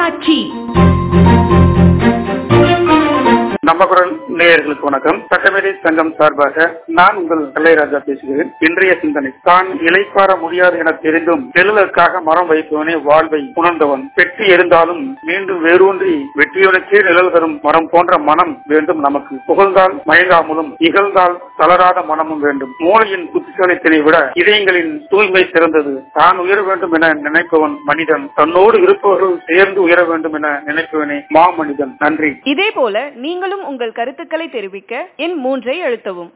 தொலைக்காட்சி. நம்ம குரல் நேயர்களுக்கு வணக்கம். சட்டமேதை சங்கம் சார்பாக நான் உங்கள் கலைராஜா பேசுகிறேன். இன்றைய சிந்தனை: தான் இளைப்பாற முடியாது என தெரிந்தும் நிழலுக்காக மரம் வைப்பவனே வாழ்வை உணர்ந்தவன். வெற்றி இருந்தாலும் மீண்டும் வேரூன்றி வெற்றியவனுக்கே நிழல் தரும் மரம் போன்ற மனம் வேண்டும் நமக்கு. புகழ்ந்தால் மயங்காமலும் இகழ்ந்தால் தளராத மனமும் வேண்டும். மூளையின் புத்திசாலித்தனை விட இதயங்களின் தூய்மை சிறந்தது. தான் உயர வேண்டும் என நினைப்பவன் மனிதன். தன்னோடு இருப்பவர்கள் சேர்ந்து உயர வேண்டும் என நினைப்பவனே மாமனிதன். நன்றி. இதே போல நீங்களும் உங்கள் கருத்துக்களை தெரிவிக்க எண் 3 அழுத்தவும்.